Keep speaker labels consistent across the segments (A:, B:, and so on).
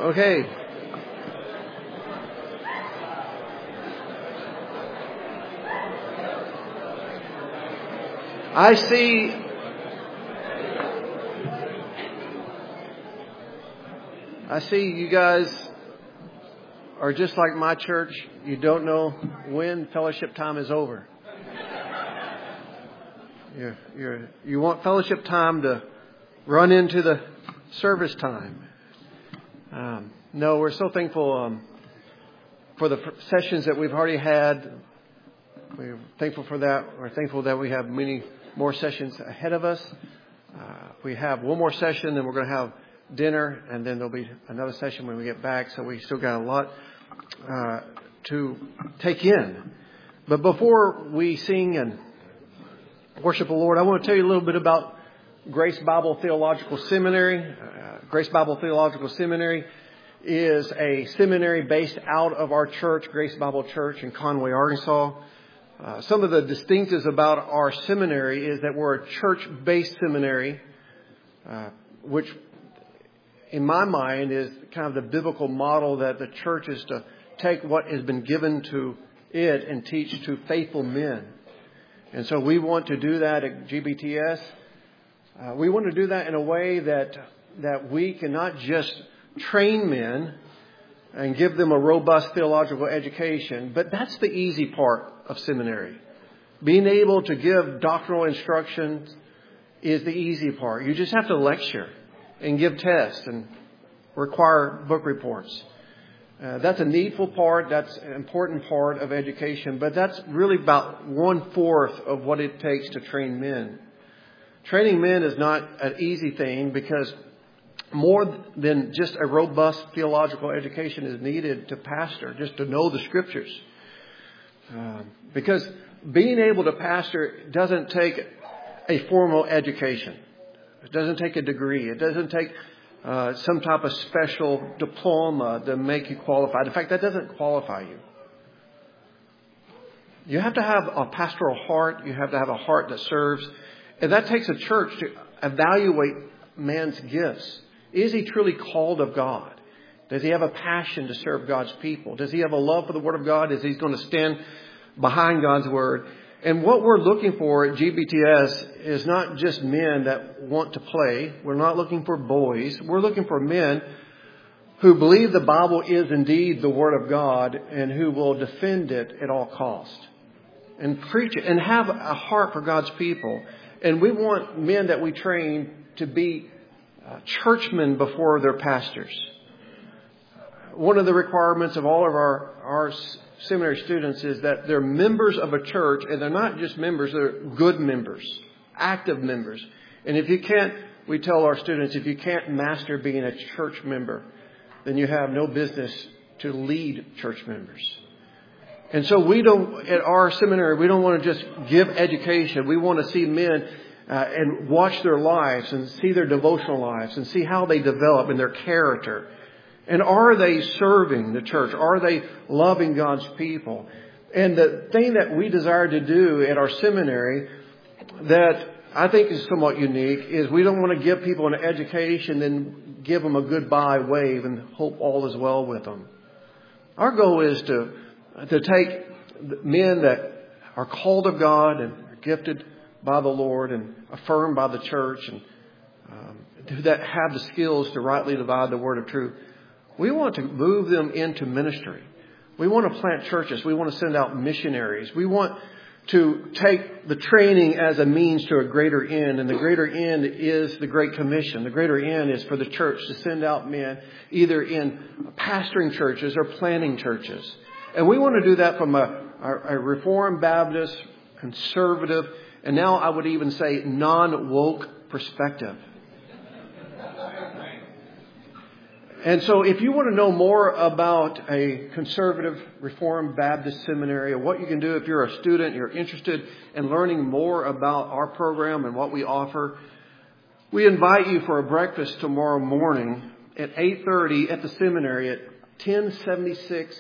A: Okay. I see you guys are just like my church. You don't know when fellowship time is over. You want fellowship time to run into the service time. No, we're so thankful for the sessions that we've already had. We're thankful for that. We're thankful that we have many more sessions ahead of us. We have one more session, then we're going to have dinner, and then there'll be another session when we get back. So we still got a lot to take in. But before we sing and worship the Lord, I want to tell you a little bit about Grace Bible Theological Seminary. Grace Bible Theological Seminary is a seminary based out of our church, Grace Bible Church in Conway, Arkansas. Some of the distinctives about our seminary is that we're a church-based seminary, which in my mind is kind of the biblical model that the church is to take what has been given to it and teach to faithful men. And so we want to do that at GBTS. We want to do that in a way that we can not just train men and give them a robust theological education, but that's the easy part of seminary. Being able to give doctrinal instruction is the easy part. You just have to lecture and give tests and require book reports. That's a needful part. That's an important part of education, but that's really about 1/4 of what it takes to train men. Training men is not an easy thing because more than just a robust theological education is needed to pastor, just to know the Scriptures. Because being able to pastor doesn't take a formal education. It doesn't take a degree. It doesn't take some type of special diploma to make you qualified. In fact, that doesn't qualify you. You have to have a pastoral heart. You have to have a heart that serves. And that takes a church to evaluate man's gifts. Is he truly called of God? Does he have a passion to serve God's people? Does he have a love for the Word of God? Is he going to stand behind God's Word? And what we're looking for at GBTS is not just men that want to play. We're not looking for boys. We're looking for men who believe the Bible is indeed the Word of God and who will defend it at all costs and preach it and have a heart for God's people. And we want men that we train to be churchmen before their pastors. One of the requirements of all of our seminary students is that they're members of a church, and they're not just members, they're good members, active members. And if you can't, we tell our students, if you can't master being a church member, then you have no business to lead church members. And so at our seminary, we don't want to just give education. We want to see men and watch their lives and see their devotional lives and see how they develop in their character. And are they serving the church? Are they loving God's people? And the thing that we desire to do at our seminary that I think is somewhat unique is we don't want to give people an education and give them a goodbye wave and hope all is well with them. Our goal is to take men that are called of God and are gifted by the Lord and affirmed by the church and that have the skills to rightly divide the word of truth. We want to move them into ministry. We want to plant churches. We want to send out missionaries. We want to take the training as a means to a greater end. And the greater end is the Great Commission. The greater end is for the church to send out men either in pastoring churches or planting churches. And we want to do that from a Reformed Baptist, conservative, and now I would even say non-woke perspective. And so if you want to know more about a conservative Reformed Baptist seminary or what you can do if you're a student, you're interested in learning more about our program and what we offer, we invite you for a breakfast tomorrow morning at 8:30 at the seminary at 1076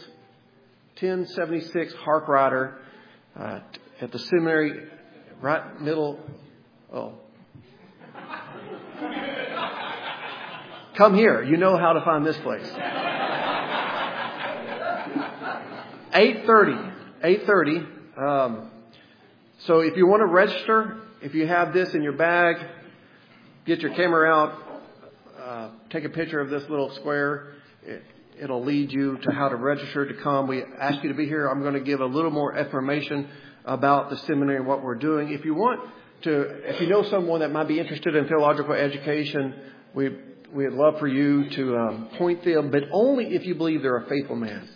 A: Harkrider at the seminary right middle. Oh. come here. You know how to find this place. 8:30. So if you want to register, if you have this in your bag, get your camera out, take a picture of this little square. It'll lead you to how to register to come. We ask you to be here. I'm going to give a little more information about the seminary and what we're doing. If you know someone that might be interested in theological education, we'd love for you to point them, but only if you believe they're a faithful man.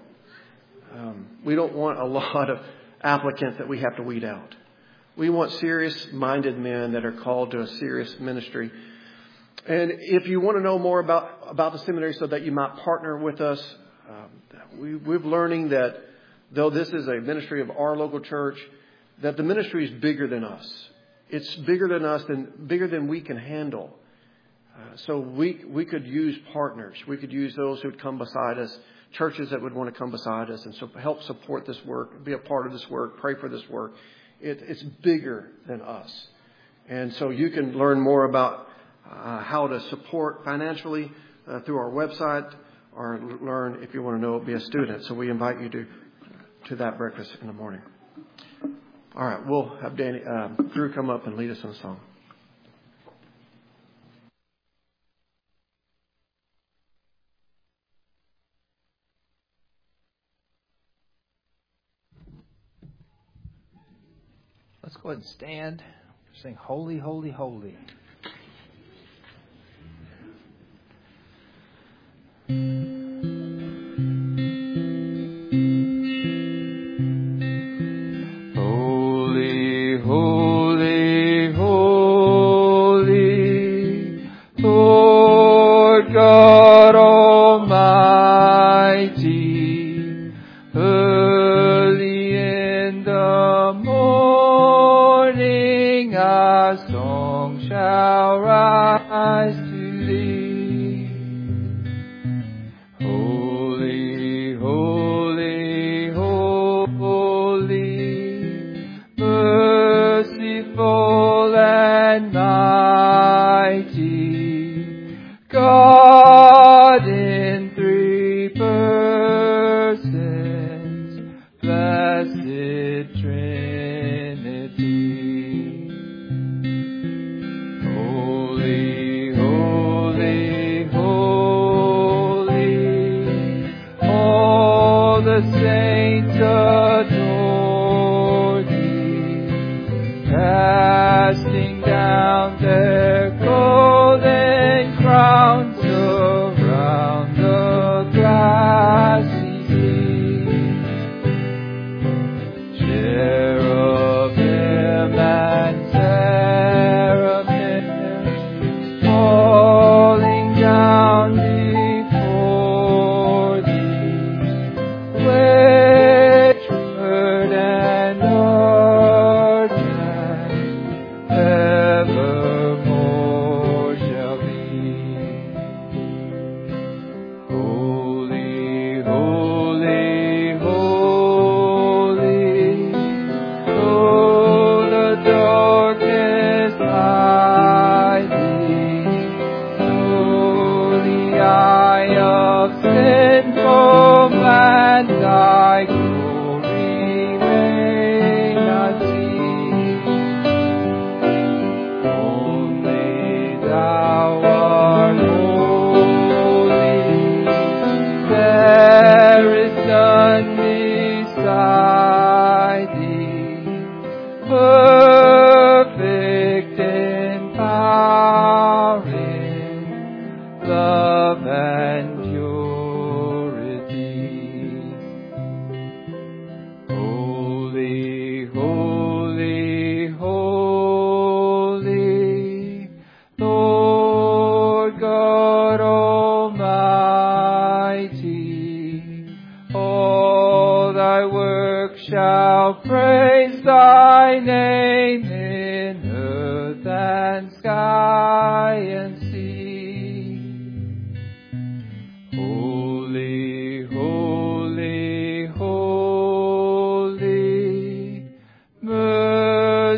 A: We don't want a lot of applicants that we have to weed out. We want serious-minded men that are called to a serious ministry. And if you want to know more about the seminary so that you might partner with us, we're learning that though this is a ministry of our local church, that the ministry is bigger than us. It's bigger than us and bigger than we can handle. So we could use partners. We could use those who would come beside us, churches that would want to come beside us and so help support this work, be a part of this work, pray for this work. It's bigger than us. And so you can learn more about how to support financially through our website, or learn, if you want to know, be a student. So we invite you to that breakfast in the morning. All right, we'll have Drew come up and lead us in a song.
B: Let's go ahead and stand. Sing Holy, Holy, Holy.
C: Holy, holy, holy, Lord God Almighty, early in the morning a song shall rise to thee. Holy, holy, holy, merciful and mighty, God in three persons, blessed Trinity. Holy, holy, holy, all the saints adore thee, casting down their golden crowns around the glassy sea. Cherubim and seraphim falling down before thee, which word and urgent evermore shall be. Holy, holy, holy, though the darkness hide thee, though the eye of sinful man thy glory may not see, only thou art holy, there is none beside thee, perfect in power, in love and purity. Holy, holy, holy, Lord God Almighty, all thy works shall praise thy name in earth and sky and sea. Holy, holy, holy,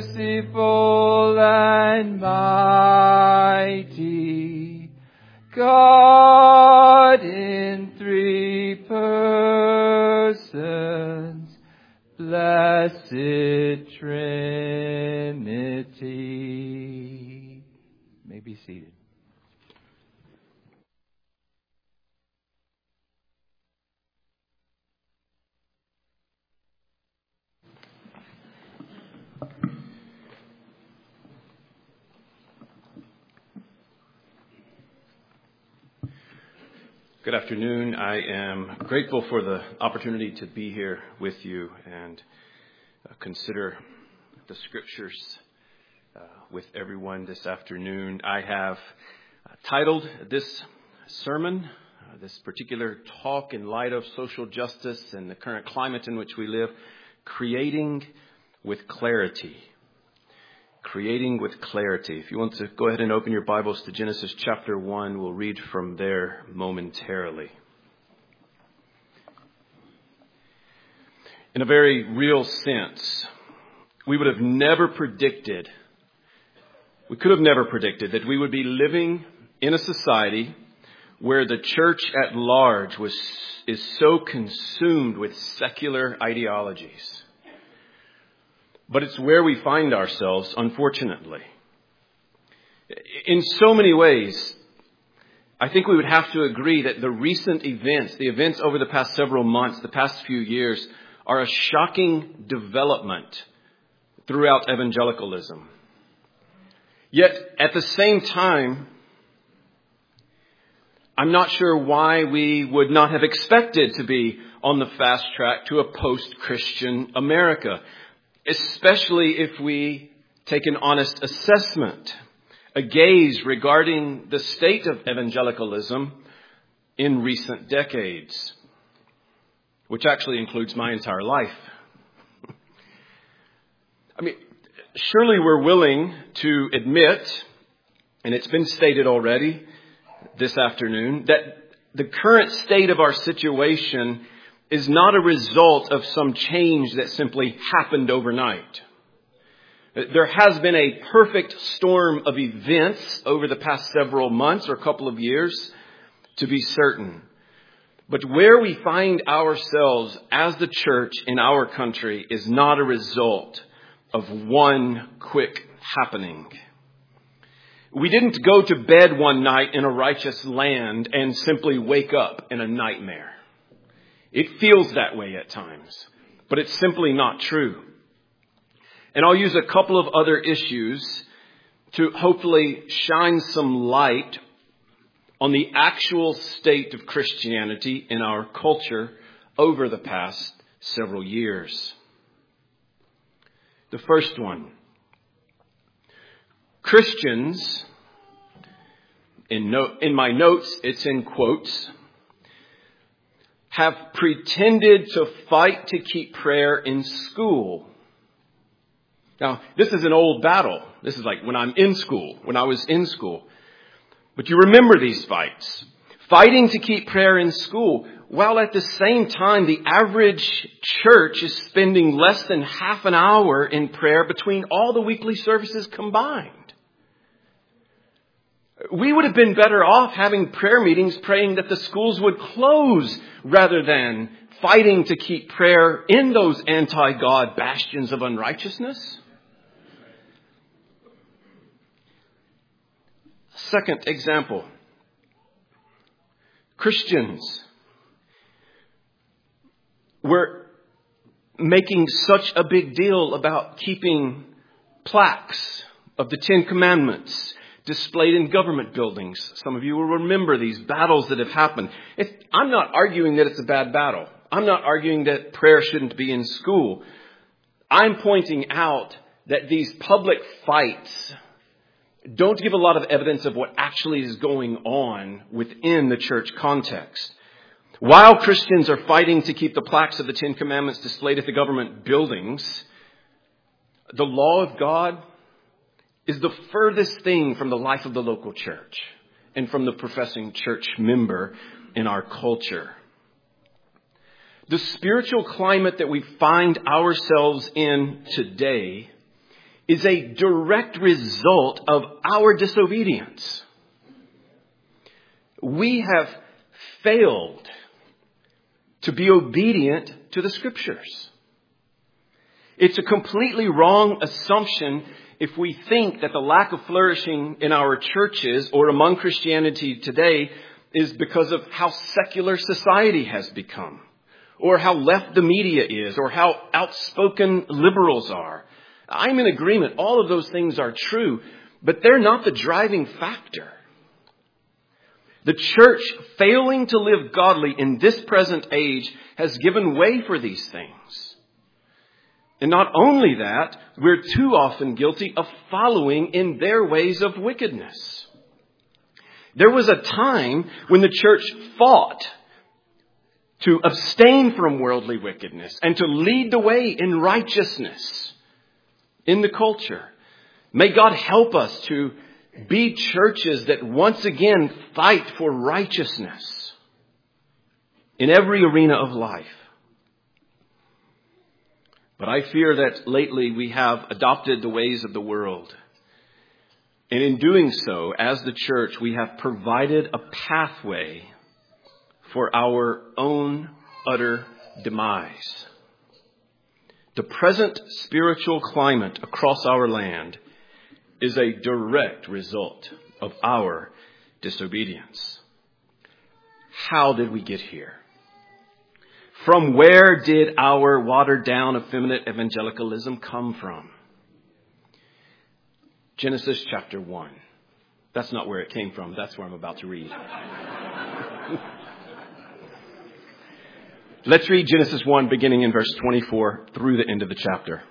C: merciful and mighty, God Trinity. You may be seated.
D: Good afternoon. I am grateful for the opportunity to be here with you and consider the scriptures with everyone this afternoon. I have titled this sermon, this particular talk in light of social justice and the current climate in which we live, Creating with Clarity. Creating with Clarity. If you want to go ahead and open your Bibles to Genesis chapter 1, we'll read from there momentarily. In a very real sense, we could have never predicted that we would be living in a society where the church at large is so consumed with secular ideologies. But it's where we find ourselves, unfortunately. In so many ways, I think we would have to agree that the recent events, the events over the past several months, the past few years, are a shocking development throughout evangelicalism. Yet, at the same time, I'm not sure why we would not have expected to be on the fast track to a post-Christian America, especially if we take an honest assessment, a gaze regarding the state of evangelicalism in recent decades, which actually includes my entire life. I mean, surely we're willing to admit, and it's been stated already this afternoon, that the current state of our situation is not a result of some change that simply happened overnight. There has been a perfect storm of events over the past several months or couple of years, to be certain. But where we find ourselves as the church in our country is not a result of one quick happening. We didn't go to bed one night in a righteous land and simply wake up in a nightmare. It feels that way at times, but it's simply not true. And I'll use a couple of other issues to hopefully shine some light on the actual state of Christianity in our culture over the past several years. The first one. Christians, in my notes, it's in quotes, have pretended to fight to keep prayer in school. Now, this is an old battle. This is like when I was in school. But you remember these fights. Fighting to keep prayer in school, while at the same time the average church is spending less than half an hour in prayer between all the weekly services combined. We would have been better off having prayer meetings praying that the schools would close rather than fighting to keep prayer in those anti-God bastions of unrighteousness. Second example. Christians were making such a big deal about keeping plaques of the Ten Commandments displayed in government buildings. Some of you will remember these battles that have happened. I'm not arguing that it's a bad battle. I'm not arguing that prayer shouldn't be in school. I'm pointing out that these public fights don't give a lot of evidence of what actually is going on within the church context. While Christians are fighting to keep the plaques of the Ten Commandments displayed at the government buildings, the law of God is the furthest thing from the life of the local church and from the professing church member in our culture. The spiritual climate that we find ourselves in today is a direct result of our disobedience. We have failed to be obedient to the Scriptures. It's a completely wrong assumption if we think that the lack of flourishing in our churches or among Christianity today is because of how secular society has become, or how left the media is, or how outspoken liberals are. I'm in agreement. All of those things are true, but they're not the driving factor. The church failing to live godly in this present age has given way for these things. And not only that, we're too often guilty of following in their ways of wickedness. There was a time when the church fought to abstain from worldly wickedness and to lead the way in righteousness in the culture. May God help us to be churches that once again fight for righteousness in every arena of life. But I fear that lately we have adopted the ways of the world. And in doing so, as the church, we have provided a pathway for our own utter demise. The present spiritual climate across our land is a direct result of our disobedience. How did we get here? From where did our watered down, effeminate evangelicalism come from? Genesis chapter 1. That's not where it came from. That's where I'm about to read. Let's read Genesis 1 beginning in verse 24 through the end of the chapter.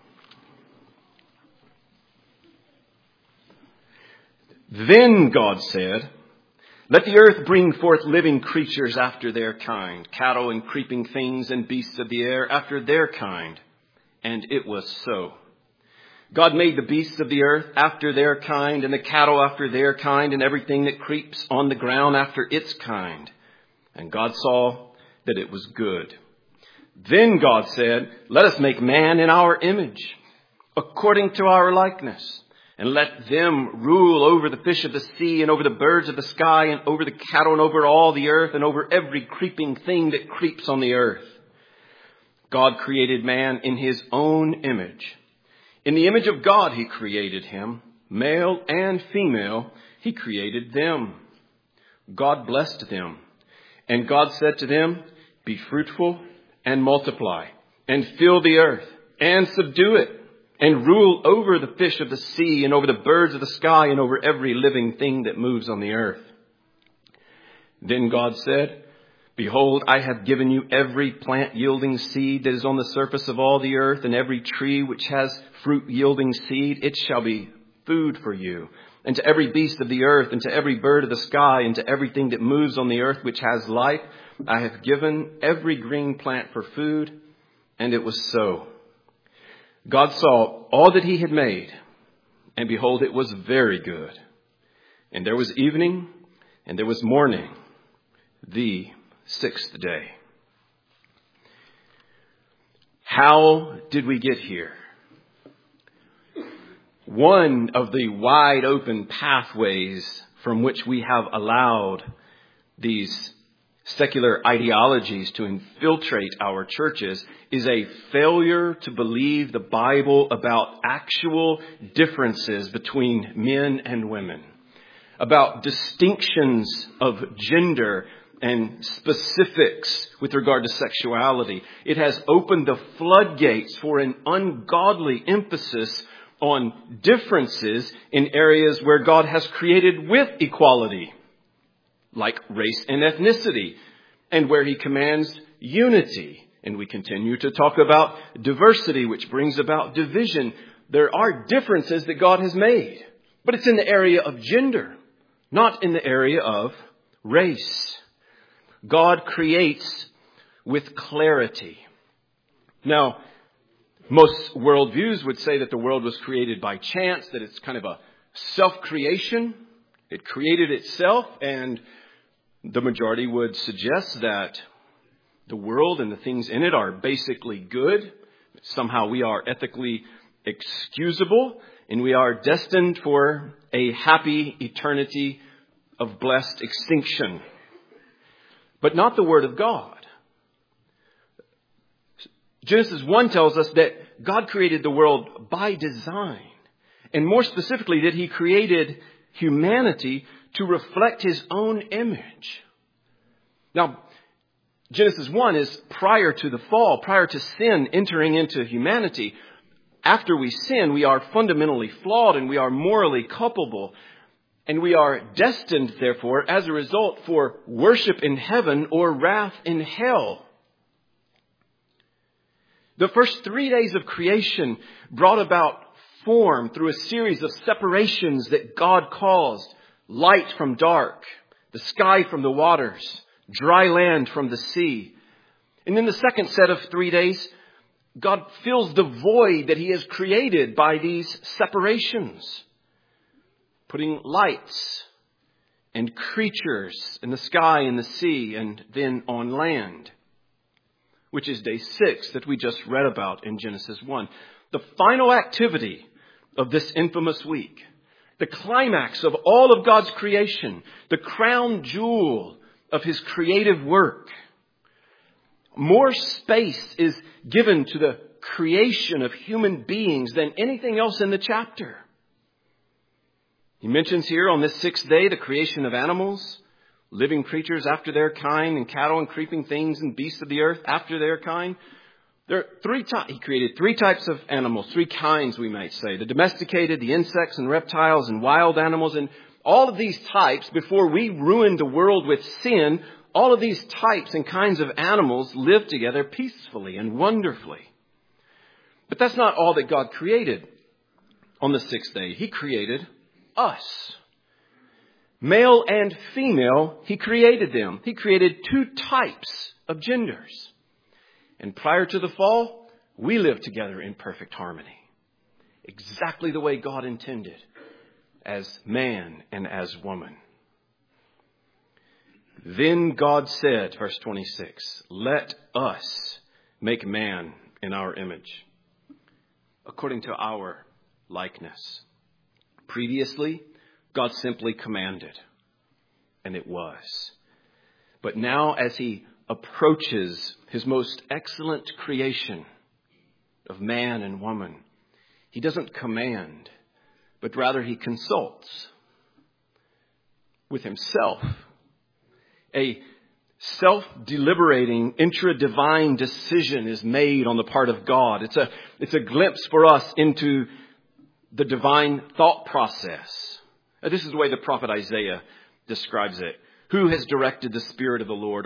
D: Then God said, "Let the earth bring forth living creatures after their kind, cattle and creeping things and beasts of the air after their kind." And it was so. God made the beasts of the earth after their kind, and the cattle after their kind, and everything that creeps on the ground after its kind. And God saw that it was good. Then God said, "Let us make man in our image, according to our likeness. And let them rule over the fish of the sea and over the birds of the sky and over the cattle and over all the earth and over every creeping thing that creeps on the earth." God created man in his own image. In the image of God he created him. Male and female he created them. God blessed them. And God said to them, "Be fruitful and multiply and fill the earth and subdue it, and rule over the fish of the sea and over the birds of the sky and over every living thing that moves on the earth." Then God said, "Behold, I have given you every plant yielding seed that is on the surface of all the earth, and every tree which has fruit yielding seed. It shall be food for you. And to every beast of the earth, and to every bird of the sky, and to everything that moves on the earth which has life, I have given every green plant for food." And it was so. God saw all that he had made, and behold, it was very good. And there was evening, and there was morning, the sixth day. How did we get here? One of the wide open pathways from which we have allowed these secular ideologies to infiltrate our churches is a failure to believe the Bible about actual differences between men and women, about distinctions of gender and specifics with regard to sexuality. It has opened the floodgates for an ungodly emphasis on differences in areas where God has created with equality, like race and ethnicity, and where he commands unity. And we continue to talk about diversity, which brings about division. There are differences that God has made, but it's in the area of gender, not in the area of race. God creates with clarity. Now, most worldviews would say that the world was created by chance, that it's kind of a self-creation. It created itself, and the majority would suggest that the world and the things in it are basically good. Somehow we are ethically excusable, and we are destined for a happy eternity of blessed extinction. But not the Word of God. Genesis 1 tells us that God created the world by design. And more specifically, that He created humanity to reflect His own image. Now, Genesis 1 is prior to the fall, prior to sin entering into humanity. After we sin, we are fundamentally flawed and we are morally culpable. And we are destined, therefore, as a result, for worship in heaven or wrath in hell. The first 3 days of creation brought about form through a series of separations that God caused. Light from dark, the sky from the waters, dry land from the sea. And in the second set of 3 days, God fills the void that He has created by these separations, putting lights and creatures in the sky and the sea and then on land, which is day 6 that we just read about in Genesis 1. The final activity of this infamous week, the climax of all of God's creation, the crown jewel of His creative work. More space is given to the creation of human beings than anything else in the chapter. He mentions here on this 6th day the creation of animals, living creatures after their kind, and cattle and creeping things and beasts of the earth after their kind. There are 3 types. He created 3 types of animals, 3 kinds, we might say. The domesticated, the insects and reptiles and wild animals. And all of these types, before we ruined the world with sin, all of these types and kinds of animals lived together peacefully and wonderfully. But that's not all that God created on the 6th day. He created us. Male and female, He created them. He created 2 types of genders. And prior to the fall, we lived together in perfect harmony. Exactly the way God intended, as man and as woman. Then God said, verse 26, "Let us make man in our image, according to our likeness." Previously, God simply commanded, and it was. But now, as He approaches His most excellent creation of man and woman, He doesn't command, but rather He consults with Himself. A self-deliberating, intra-divine decision is made on the part of God. It's a glimpse for us into the divine thought process. This is the way the prophet Isaiah describes it. Who has directed the Spirit of the Lord,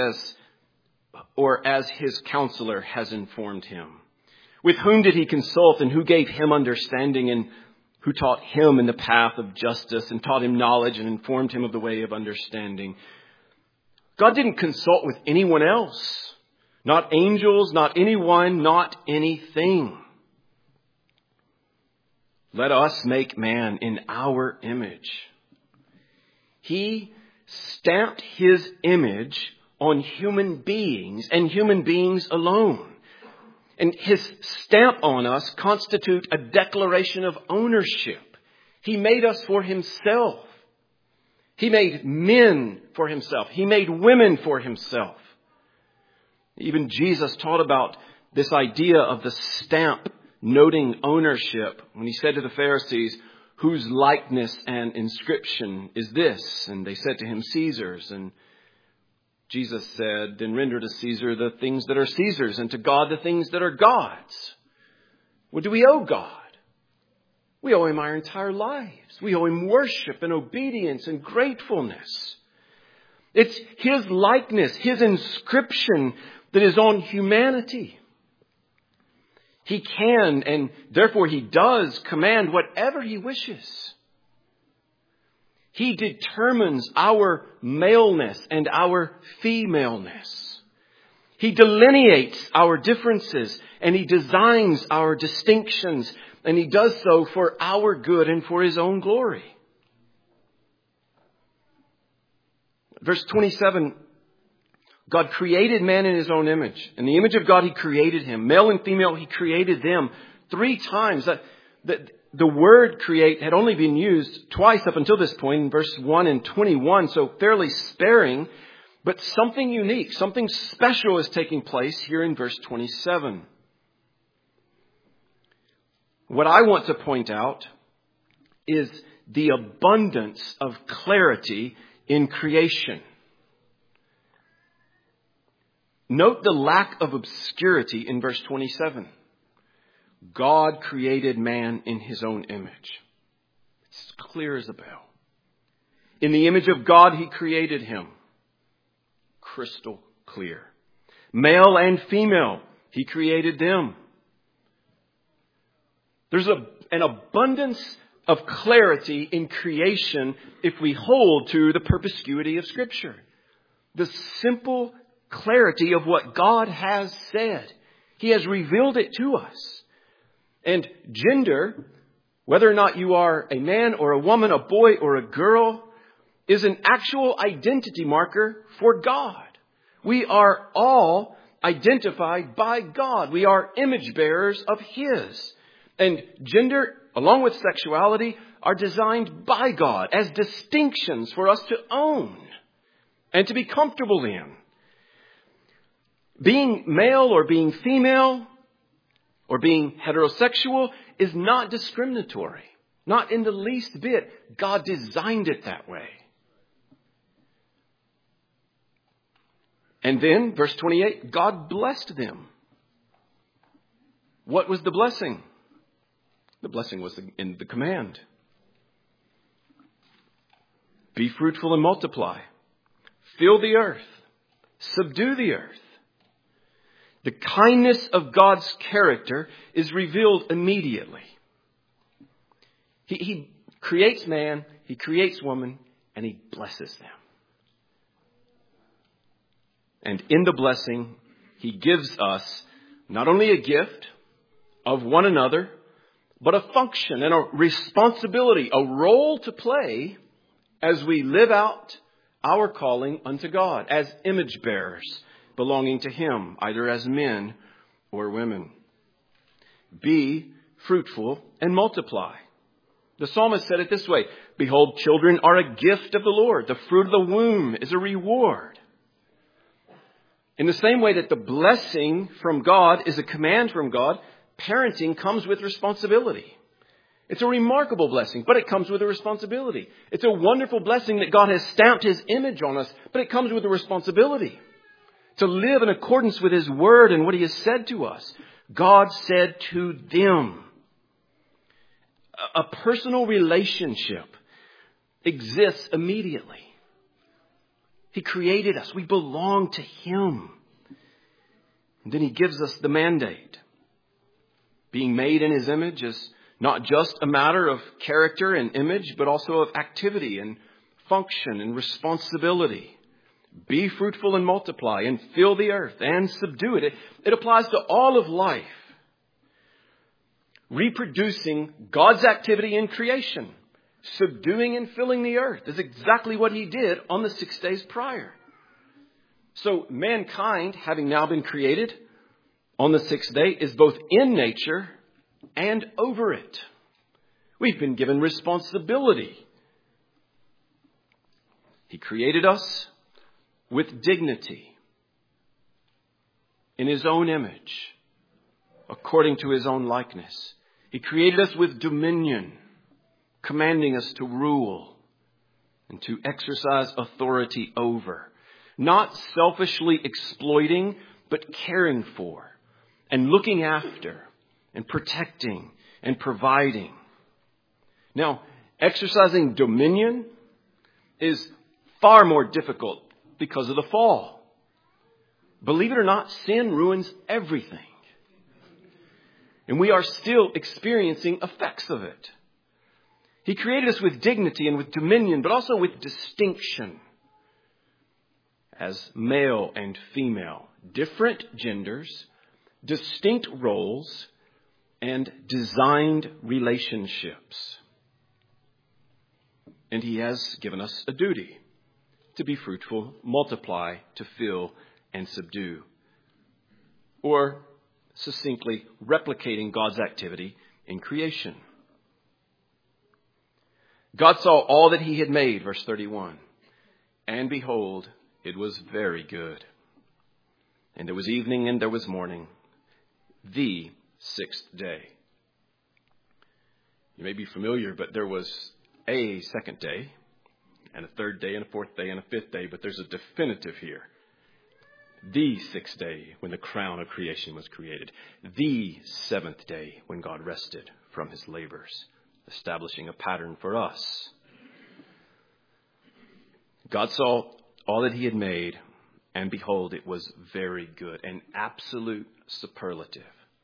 D: or as His counselor has informed Him? With whom did He consult, and who gave Him understanding, and who taught Him in the path of justice, and taught Him knowledge, and informed Him of the way of understanding? God didn't consult with anyone else. Not angels, not anyone, not anything. Let us make man in our image. He stamped His image on human beings and human beings alone. And His stamp on us constitute a declaration of ownership. He made us for Himself. He made men for Himself. He made women for Himself. Even Jesus taught about this idea of the stamp noting ownership when He said to the Pharisees, "Whose likeness and inscription is this?" And they said to Him, "Caesar's." And Jesus said, "Then render to Caesar the things that are Caesar's, and to God the things that are God's." What do we owe God? We owe Him our entire lives. We owe Him worship and obedience and gratefulness. It's His likeness, His inscription that is on humanity. He can, and therefore He does, command whatever He wishes. He determines our maleness and our femaleness. He delineates our differences, and He designs our distinctions, and He does so for our good and for His own glory. Verse 27, God created man in His own image. In the image of God, He created him. Male and female, He created them 3 times. The word create had only been used twice up until this point, in verse 1 and 21, so fairly sparing. But something unique, something special is taking place here in verse 27. what I want to point out is the abundance of clarity in creation. Note the lack of obscurity in verse 27. God created man in his own image. It's clear as a bell. In the image of God, he created him. Crystal clear. Male and female, he created them. There's an abundance of clarity in creation if we hold to the perspicuity of Scripture. The simple clarity of what God has said. He has revealed it to us. And gender, whether or not you are a man or a woman, a boy or a girl, is an actual identity marker for God. We are all identified by God. We are image bearers of His. And gender, along with sexuality, are designed by God as distinctions for us to own and to be comfortable in. Being male or being female or being heterosexual is not discriminatory. Not in the least bit. God designed it that way. And then, verse 28, God blessed them. What was the blessing? The blessing was in the command. Be fruitful and multiply. Fill the earth. Subdue the earth. The kindness of God's character is revealed immediately. He creates man, He creates woman, and He blesses them. And in the blessing, He gives us not only a gift of one another, but a function and a responsibility, a role to play as we live out our calling unto God as image bearers belonging to Him, either as men or women. Be fruitful and multiply. The psalmist said it this way, behold, children are a gift of the Lord. The fruit of the womb is a reward. In the same way that the blessing from God is a command from God, parenting comes with responsibility. It's a remarkable blessing, but it comes with a responsibility. It's a wonderful blessing that God has stamped His image on us, but it comes with a responsibility to live in accordance with His word and what He has said to us. God said to them. A personal relationship exists immediately. He created us. We belong to Him. And then He gives us the mandate. Being made in His image is not just a matter of character and image, but also of activity and function and responsibility. Be fruitful and multiply and fill the earth and subdue it. It applies to all of life. Reproducing God's activity in creation. Subduing and filling the earth is exactly what He did on the 6 days prior. So mankind, having now been created on the 6th day, is both in nature and over it. We've been given responsibility. He created us with dignity in His own image, according to His own likeness. He created us with dominion, commanding us to rule and to exercise authority over. Not selfishly exploiting, but caring for and looking after and protecting and providing. Now, exercising dominion is far more difficult because of the fall. Believe it or not, sin ruins everything. And we are still experiencing effects of it. He created us with dignity and with dominion, but also with distinction. As male and female, different genders, distinct roles, and designed relationships. And He has given us a duty to be fruitful, multiply, to fill, and subdue. Or, succinctly, replicating God's activity in creation. God saw all that He had made, verse 31. And behold, it was very good. And there was evening and there was morning, the 6th day. You may be familiar, but there was a second day, and a third day, and a fourth day, and a fifth day, but there's a definitive here. The sixth day, when the crown of creation was created. The seventh day, when God rested from his labors, establishing a pattern for us. God saw all that he had made, and behold, it was very good, an absolute superlative.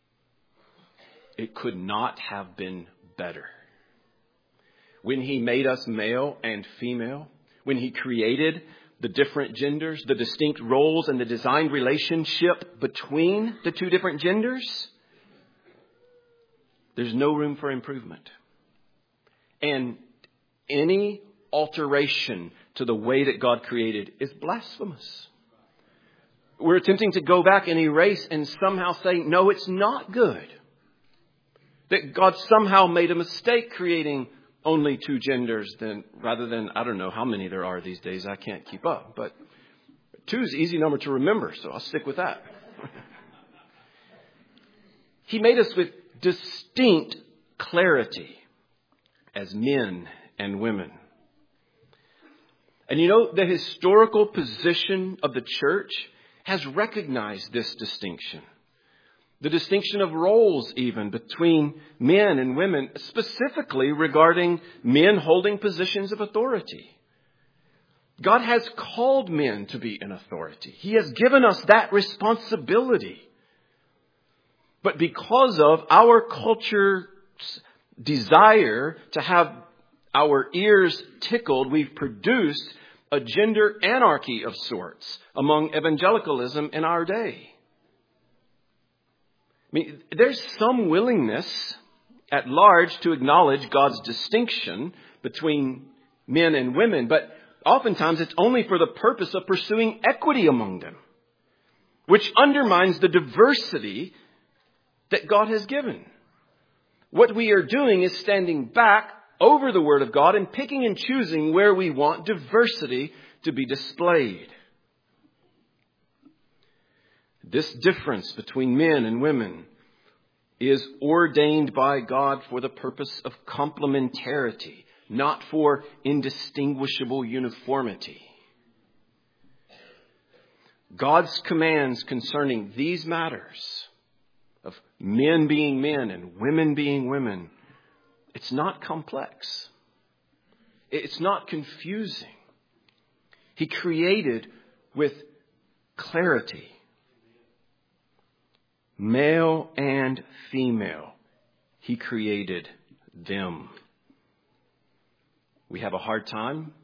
D: It could not have been better. When he made us male and female, when he created the different genders, the distinct roles, and the designed relationship between the two different genders, there's no room for improvement. And any alteration to the way that God created is blasphemous. We're attempting to go back and erase and somehow say, no, it's not good. That God somehow made a mistake creating only two genders rather than, I don't know how many there are these days. I can't keep up. But 2 is an easy number to remember, so I'll stick with that. He made us with distinct clarity as men and women. And you know, the historical position of the church has recognized this distinction. The distinction of roles even between men and women, specifically regarding men holding positions of authority. God has called men to be in authority. He has given us that responsibility. But because of our culture's desire to have our ears tickled, we've produced a gender anarchy of sorts among evangelicalism in our day. I mean, there's some willingness at large to acknowledge God's distinction between men and women, but oftentimes it's only for the purpose of pursuing equity among them, which undermines the diversity that God has given. What we are doing is standing back over the Word of God and picking and choosing where we want diversity to be displayed. This difference between men and women is ordained by God for the purpose of complementarity, not for indistinguishable uniformity. God's commands concerning these matters of men being men and women being women, it's not complex. It's not confusing. He created with clarity. Male and female. He created them. We have a hard time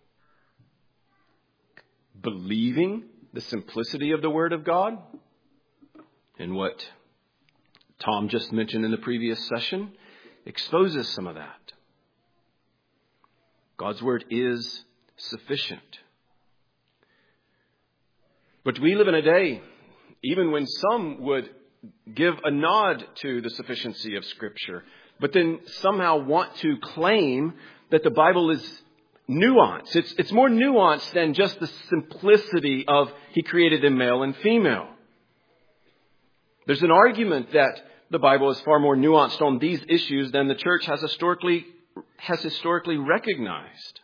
D: believing the simplicity of the Word of God. And what Tom just mentioned in the previous session exposes some of that. God's Word is sufficient. But we live in a day, even when some would give a nod to the sufficiency of Scripture, but then somehow want to claim that the Bible is nuanced. It's more nuanced than just the simplicity of He created them male and female. There's an argument that the Bible is far more nuanced on these issues than the church has historically recognized.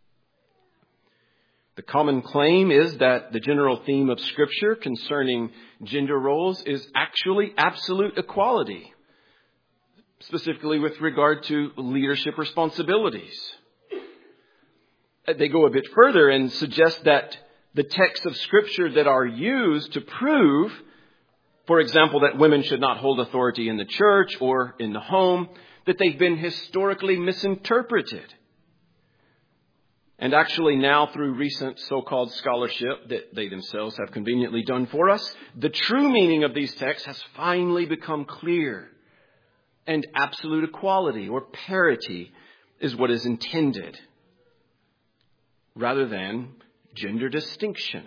D: The common claim is that the general theme of Scripture concerning gender roles is actually absolute equality, specifically with regard to leadership responsibilities. They go a bit further and suggest that the texts of Scripture that are used to prove, for example, that women should not hold authority in the church or in the home, that they've been historically misinterpreted. And actually now, through recent so-called scholarship that they themselves have conveniently done for us, the true meaning of these texts has finally become clear. And absolute equality or parity is what is intended, rather than gender distinction.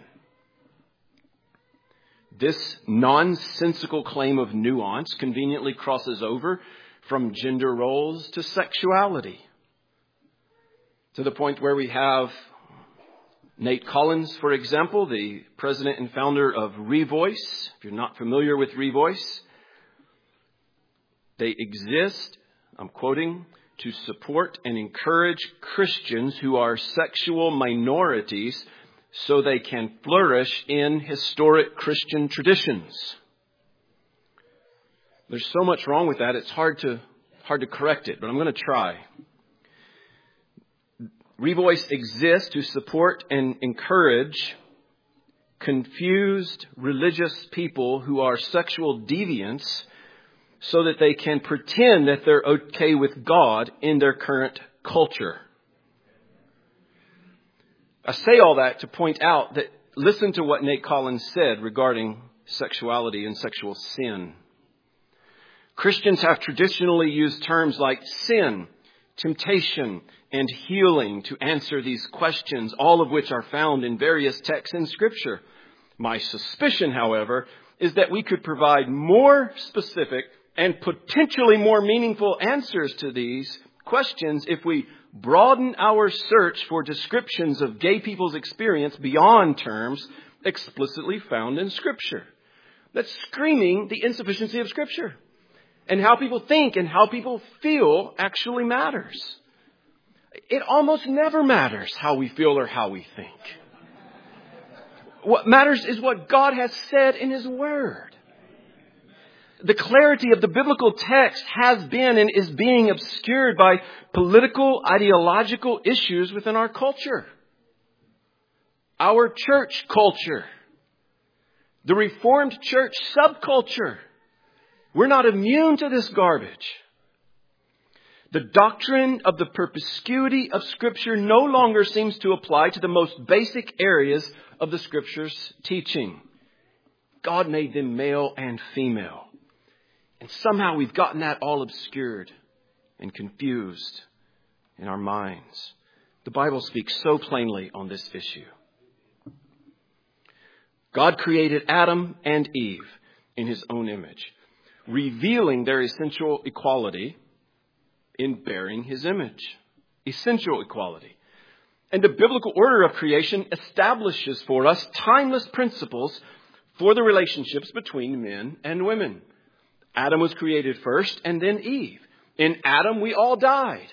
D: This nonsensical claim of nuance conveniently crosses over from gender roles to sexuality, to the point where we have Nate Collins, for example, the president and founder of Revoice. If you're not familiar with Revoice, they exist, I'm quoting, to support and encourage Christians who are sexual minorities so they can flourish in historic Christian traditions. There's so much wrong with that, it's hard to correct it, but I'm going to try. Revoice exists to support and encourage confused religious people who are sexual deviants so that they can pretend that they're okay with God in their current culture. I say all that to point out that listen to what Nate Collins said regarding sexuality and sexual sin. Christians have traditionally used terms like sin, temptation, and healing to answer these questions, all of which are found in various texts in Scripture. My suspicion, however, is that we could provide more specific and potentially more meaningful answers to these questions if we broaden our search for descriptions of gay people's experience beyond terms explicitly found in Scripture. That's screaming the insufficiency of Scripture. And how people think and how people feel actually matters. It almost never matters how we feel or how we think. What matters is what God has said in His Word. The clarity of the biblical text has been and is being obscured by political, ideological issues within our culture. Our church culture. The Reformed church subculture. We're not immune to this garbage. The doctrine of the perspicuity of Scripture no longer seems to apply to the most basic areas of the Scripture's teaching. God made them male and female. And somehow we've gotten that all obscured and confused in our minds. The Bible speaks so plainly on this issue. God created Adam and Eve in His own image, revealing their essential equality in bearing His image. Essential equality. And the biblical order of creation establishes for us timeless principles for the relationships between men and women. Adam was created first and then Eve. In Adam, we all died.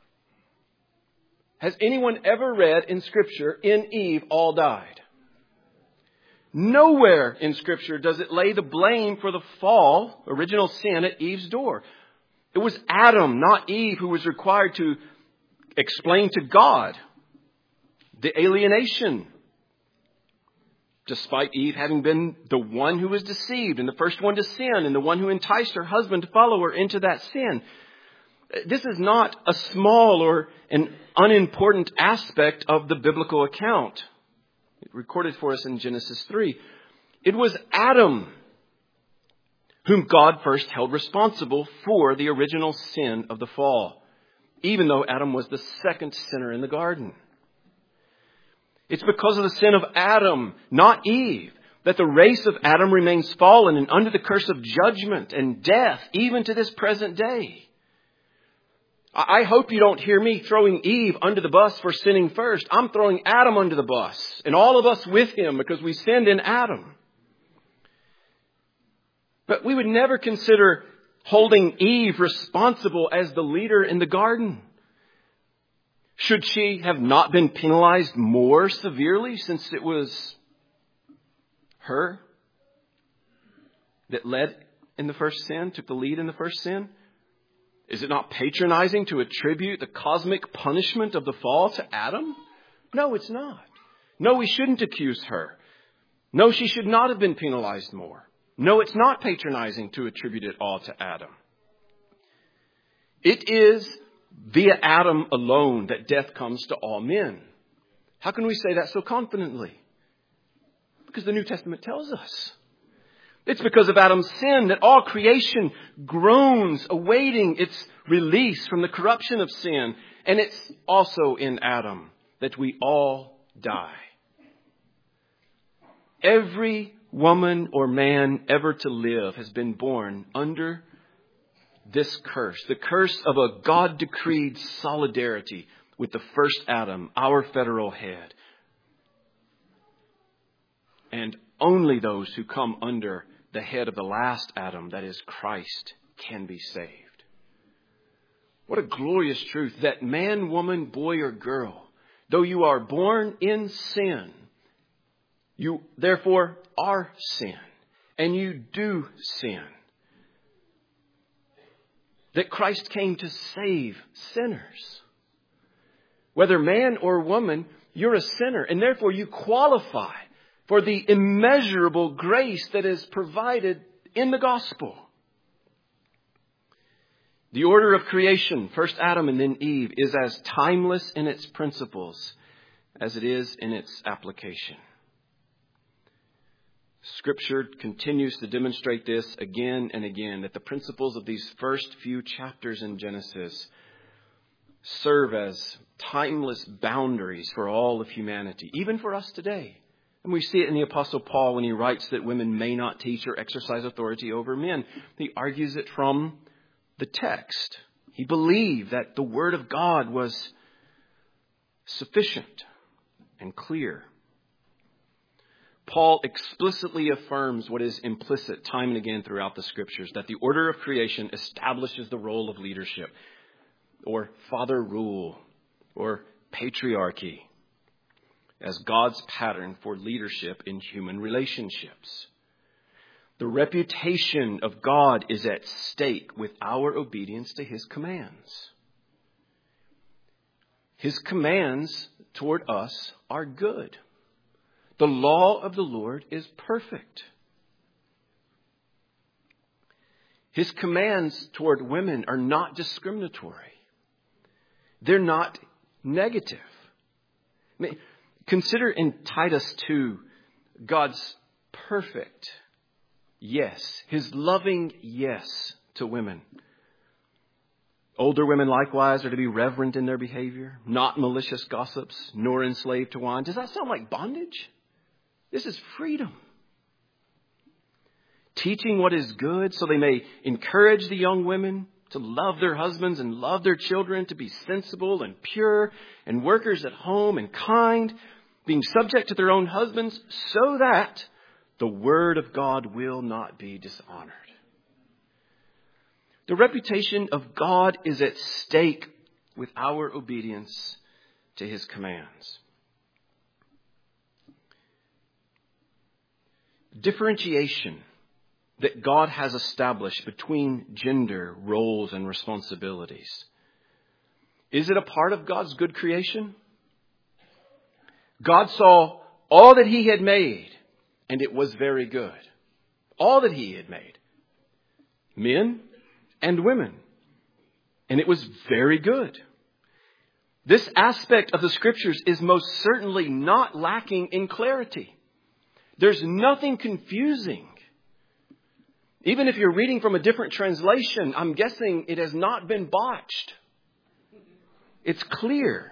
D: Has anyone ever read in Scripture, in Eve, all died? Nowhere in Scripture does it lay the blame for the fall, original sin, at Eve's door. It was Adam, not Eve, who was required to explain to God the alienation. Despite Eve having been the one who was deceived and the first one to sin and the one who enticed her husband to follow her into that sin. This is not a small or an unimportant aspect of the biblical account. Recorded for us in Genesis 3. It was Adam whom God first held responsible for the original sin of the fall, even though Adam was the second sinner in the garden. It's because of the sin of Adam, not Eve, that the race of Adam remains fallen and under the curse of judgment and death, even to this present day. I hope you don't hear me throwing Eve under the bus for sinning first. I'm throwing Adam under the bus, and all of us with him, because we sinned in Adam. But we would never consider holding Eve responsible as the leader in the garden. Should she have not been penalized more severely, since it was her that led in the first sin, took the lead in the first sin? Is it not patronizing to attribute the cosmic punishment of the fall to Adam? No, it's not. No, we shouldn't accuse her. No, she should not have been penalized more. No, it's not patronizing to attribute it all to Adam. It is via Adam alone that death comes to all men. How can we say that so confidently? Because the New Testament tells us. It's because of Adam's sin that all creation groans, awaiting its release from the corruption of sin. And it's also in Adam that we all die. Every woman or man ever to live has been born under this curse, the curse of a God-decreed solidarity with the first Adam, our federal head. And only those who come under the head of the last Adam, that is Christ, can be saved. What a glorious truth that man, woman, boy, or girl, though you are born in sin, you therefore are sin, and you do sin. That Christ came to save sinners. Whether man or woman, you're a sinner, and therefore you qualify for the immeasurable grace that is provided in the gospel. The order of creation, first Adam and then Eve, is as timeless in its principles as it is in its application. Scripture continues to demonstrate this again and again, that the principles of these first few chapters in Genesis serve as timeless boundaries for all of humanity, even for us today. And we see it in the Apostle Paul when he writes that women may not teach or exercise authority over men. He argues it from the text. He believed that the Word of God was sufficient and clear. Paul explicitly affirms what is implicit time and again throughout the Scriptures, that the order of creation establishes the role of leadership, or father rule, or patriarchy, as God's pattern for leadership in human relationships. The reputation of God is at stake with our obedience to His commands. His commands toward us are good. The law of the Lord is perfect. His commands toward women are not discriminatory. They're not negative. Consider in Titus 2, God's perfect yes, His loving yes to women. Older women likewise are to be reverent in their behavior, not malicious gossips, nor enslaved to wine. Does that sound like bondage? This is freedom. Teaching what is good so they may encourage the young women to love their husbands and love their children, to be sensible and pure and workers at home and kind, being subject to their own husbands, so that the word of God will not be dishonored. The reputation of God is at stake with our obedience to His commands. Differentiation that God has established between gender, roles, and responsibilities. Is it a part of God's good creation? God saw all that He had made, and it was very good. All that He had made. Men and women. And it was very good. This aspect of the Scriptures is most certainly not lacking in clarity. There's nothing confusing. Even if you're reading from a different translation, I'm guessing it has not been botched. It's clear.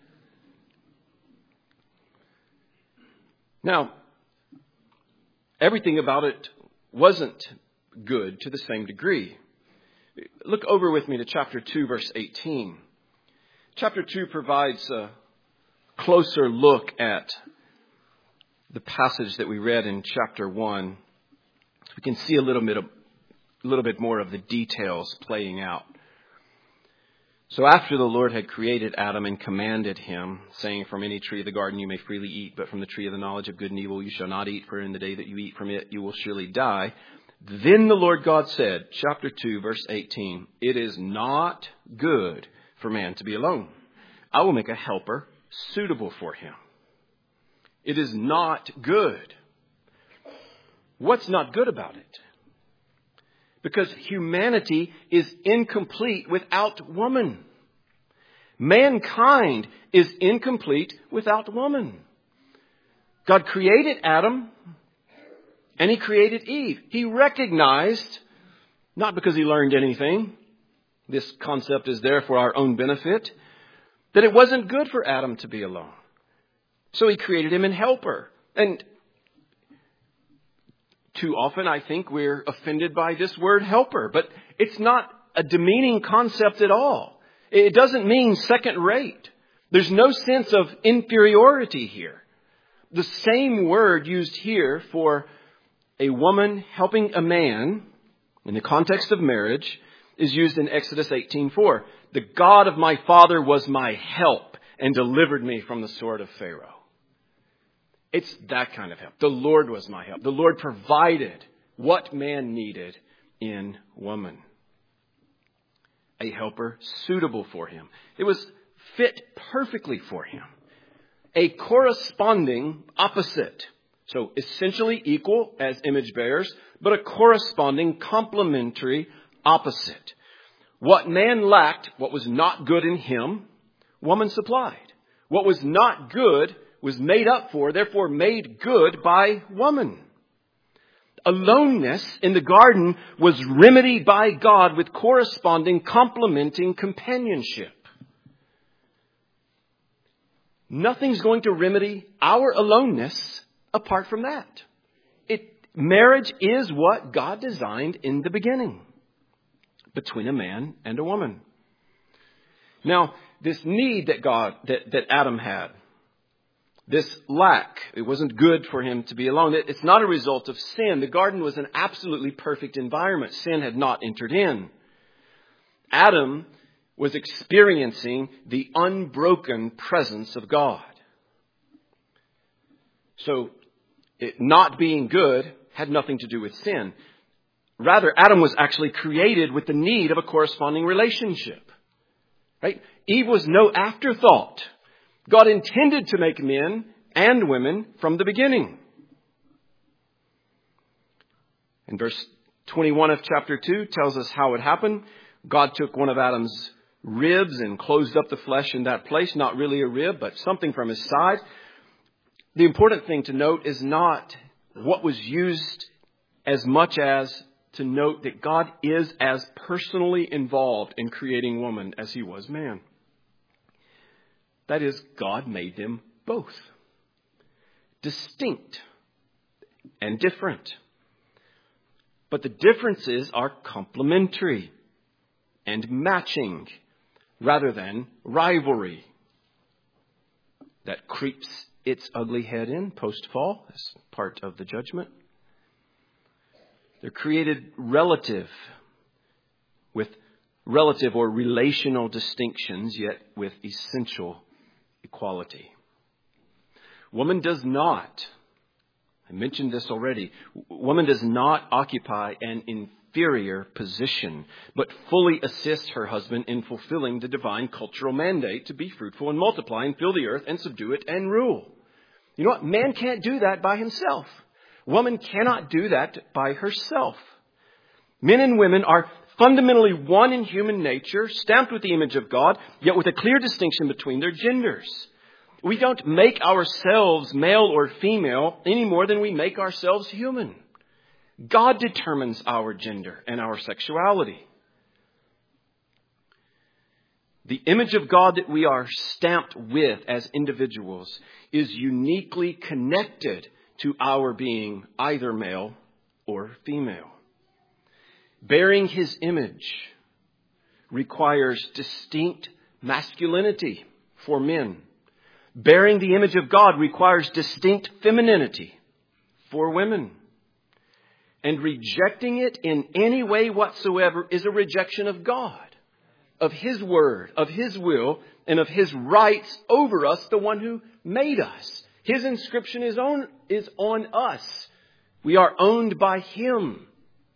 D: Now, everything about it wasn't good to the same degree. Look over with me to chapter 2, verse 18. Chapter 2 provides a closer look at the passage that we read in chapter 1. We can see a little bit more of the details playing out. So after the Lord had created Adam and commanded him, saying, "From any tree of the garden you may freely eat, but from the tree of the knowledge of good and evil you shall not eat, for in the day that you eat from it you will surely die." Then the Lord God said, chapter 2, verse 18, "It is not good for man to be alone. I will make a helper suitable for him." It is not good. What's not good about it? Because humanity is incomplete without woman. Mankind is incomplete without woman. God created Adam and He created Eve. He recognized, not because He learned anything, this concept is there for our own benefit, that it wasn't good for Adam to be alone. So He created him an helper. And too often I think we're offended by this word helper, but it's not a demeaning concept at all. It doesn't mean second rate. There's no sense of inferiority here. The same word used here for a woman helping a man in the context of marriage is used in Exodus 18:4. The God of my father was my help and delivered me from the sword of Pharaoh. It's that kind of help. The Lord was my help. The Lord provided what man needed in woman. A helper suitable for him. It was fit perfectly for him. A corresponding opposite. So essentially equal as image bearers, but a corresponding complementary opposite. What man lacked, what was not good in him, woman supplied. What was not good was made up for, therefore made good by woman. Aloneness in the garden was remedied by God with corresponding complementing companionship. Nothing's going to remedy our aloneness apart from that. Marriage is what God designed in the beginning between a man and a woman. Now, this need that Adam had, this lack, it wasn't good for him to be alone. It's not a result of sin. The garden was an absolutely perfect environment. Sin had not entered in. Adam was experiencing the unbroken presence of God. So, it not being good had nothing to do with sin. Rather, Adam was actually created with the need of a corresponding relationship. Right? Eve was no afterthought. God intended to make men and women from the beginning. And verse 21 of chapter 2 tells us how it happened. God took one of Adam's ribs and closed up the flesh in that place. Not really a rib, but something from his side. The important thing to note is not what was used as much as to note that God is as personally involved in creating woman as he was man. That is, God made them both. Distinct and different. But the differences are complementary and matching rather than rivalry. That creeps its ugly head in post-fall as part of the judgment. They're created relative or relational distinctions, yet with essential equality. Woman does not, I mentioned this already, woman does not occupy an inferior position, but fully assists her husband in fulfilling the divine cultural mandate to be fruitful and multiply and fill the earth and subdue it and rule. You know what? Man can't do that by himself. Woman cannot do that by herself. Men and women are fundamentally one in human nature, stamped with the image of God, yet with a clear distinction between their genders. We don't make ourselves male or female any more than we make ourselves human. God determines our gender and our sexuality. The image of God that we are stamped with as individuals is uniquely connected to our being either male or female. Bearing his image requires distinct masculinity for men. Bearing the image of God requires distinct femininity for women. And rejecting it in any way whatsoever is a rejection of God, of his word, of his will, and of his rights over us, the one who made us. His inscription is on us. We are owned by him.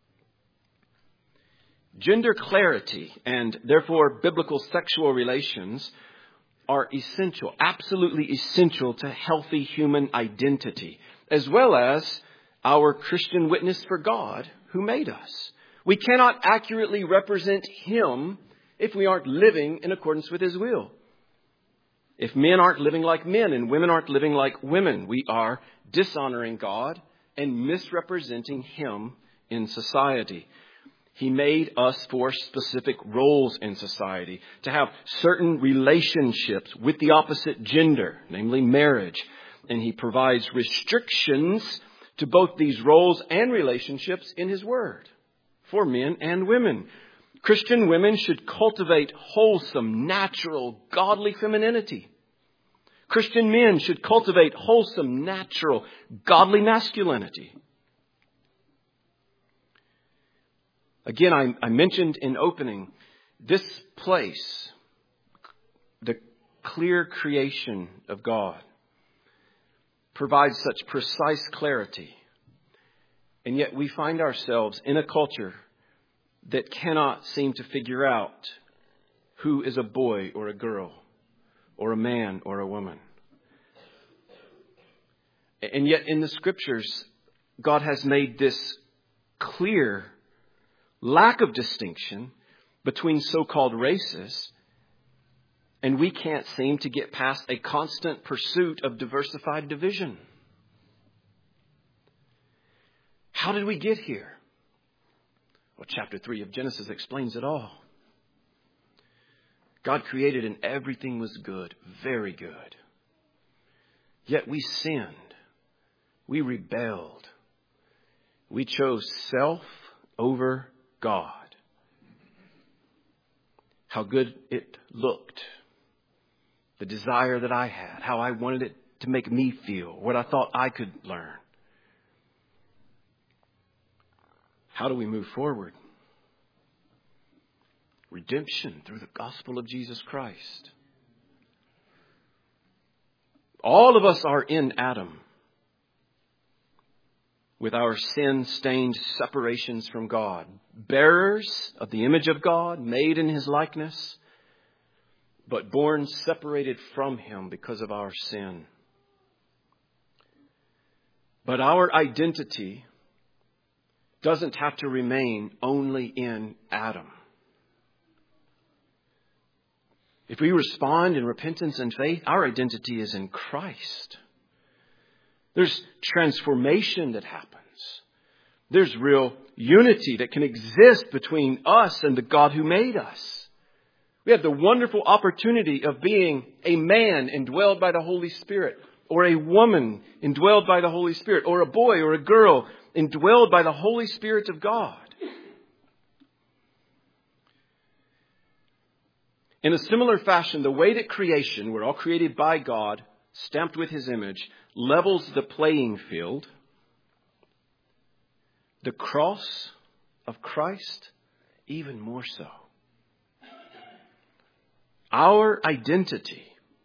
D: Gender clarity and therefore biblical sexual relations are essential, absolutely essential to healthy human identity, as well as our Christian witness for God who made us. We cannot accurately represent him if we aren't living in accordance with his will. If men aren't living like men and women aren't living like women, we are dishonoring God and misrepresenting him in society. He made us for specific roles in society, to have certain relationships with the opposite gender, namely marriage. And he provides restrictions to both these roles and relationships in his word for men and women. Christian women should cultivate wholesome, natural, godly femininity. Christian men should cultivate wholesome, natural, godly masculinity. Again, I mentioned in opening, this place, the clear creation of God, provides such precise clarity. And yet we find ourselves in a culture that cannot seem to figure out who is a boy or a girl, or a man or a woman. And yet in the Scriptures, God has made this clear lack of distinction between so-called races, and we can't seem to get past a constant pursuit of diversified division. How did we get here? Well, chapter 3 of Genesis explains it all. God created and everything was good, very good. Yet we sinned. We rebelled. We chose self over God. How good it looked. The desire that I had. How I wanted it to make me feel. What I thought I could learn. How do we move forward? Redemption through the gospel of Jesus Christ. All of us are in Adam, with our sin-stained separations from God, bearers of the image of God, made in His likeness, but born separated from Him because of our sin. But our identity doesn't have to remain only in Adam. If we respond in repentance and faith, our identity is in Christ. There's transformation that happens. There's real unity that can exist between us and the God who made us. We have the wonderful opportunity of being a man indwelled by the Holy Spirit, or a woman indwelled by the Holy Spirit, or a boy or a girl indwelled by the Holy Spirit of God. In a similar fashion, the way that creation, we're all created by God, stamped with His image, levels the playing field, the cross of Christ, even more so. Our identity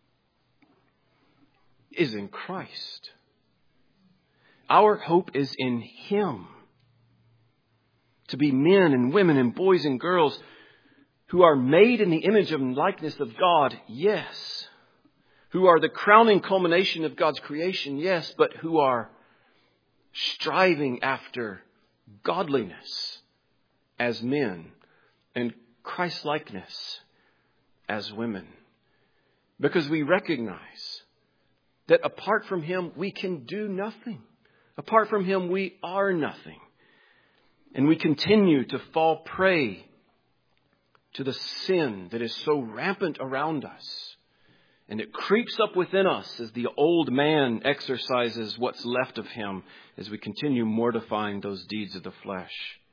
D: is in Christ. Our hope is in Him. To be men and women and boys and girls who are made in the image and likeness of God, yes. Who are the crowning culmination of God's creation, yes. But who are striving after godliness as men and Christ-likeness as women. Because we recognize that apart from Him, we can do nothing. Apart from Him, we are nothing. And we continue to fall prey to the sin that is so rampant around us. And it creeps up within us as the old man exercises what's left of him as we continue mortifying those deeds of the flesh.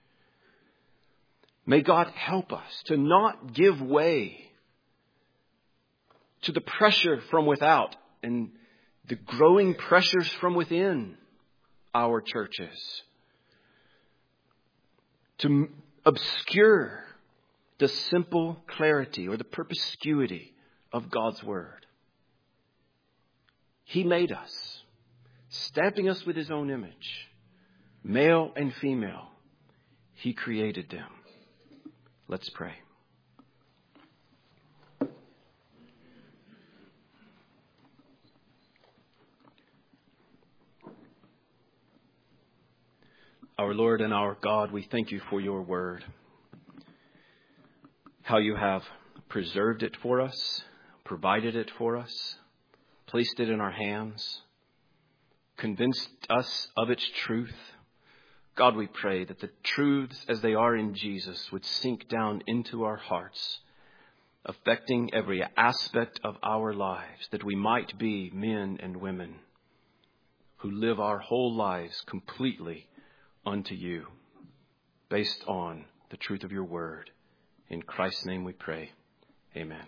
D: May God help us to not give way to the pressure from without and the growing pressures from within our churches to obscure the simple clarity or the perspicuity of God's Word. He made us, stamping us with His own image, male and female. He created them. Let's pray. Our Lord and our God, we thank You for Your Word. How You have preserved it for us, provided it for us, placed it in our hands, convinced us of its truth. God, we pray that the truths as they are in Jesus would sink down into our hearts, affecting every aspect of our lives, that we might be men and women who live our whole lives completely unto You, based on the truth of Your Word. In Christ's name we pray. Amen.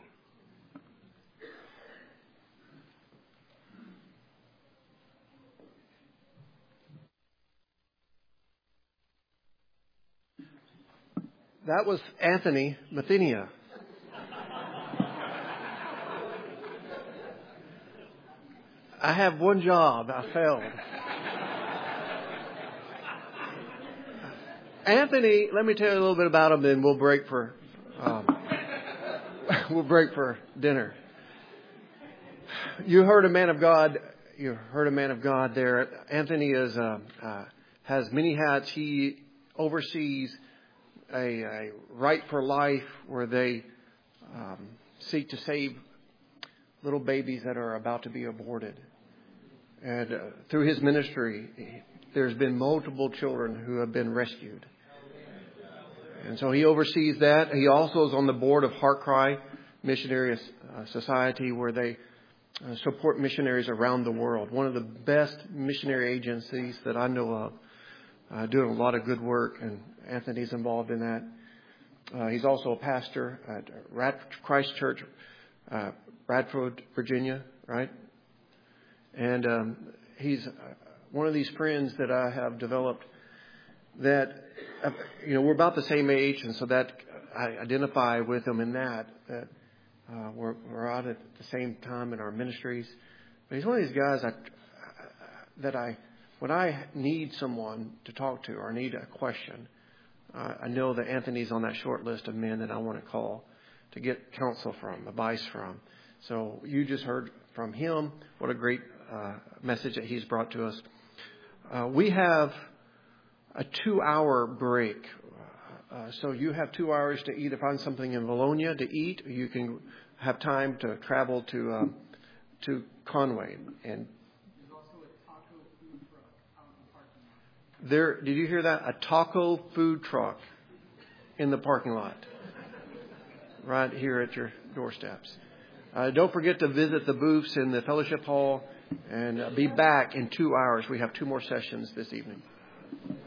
A: That was Anthony Mathenia. I have one job. I failed. Anthony, let me tell you a little bit about him, then we'll break for dinner. You heard a man of God. You heard a man of God there. Anthony is has many hats. He oversees a Right for Life where they seek to save little babies that are about to be aborted. And through his ministry, there's been multiple children who have been rescued. And so he oversees that. He also is on the board of Heart Cry Missionary Society, where they support missionaries around the world. One of the best missionary agencies that I know of, doing a lot of good work, and Anthony's involved in that. He's also a pastor at Christ Church, Bradford, Virginia, right? And he's one of these friends that I have developed that, we're about the same age, and so that I identify with him in that we're out at the same time in our ministries. But he's one of these guys when I need someone to talk to or need a question, I know that Anthony's on that short list of men that I want to call to get counsel from, advice from. So you just heard from him. What a great message that he's brought to us. We have a 2-hour break. So you have 2 hours to either find something in Bologna to eat, or you can have time to travel to Conway. And there's also a taco food truck out in the parking lot. There, did you hear that? A taco food truck in the parking lot, right here at your doorsteps. Don't forget to visit the booths in the fellowship hall and be back in 2 hours. We have 2 more sessions this evening.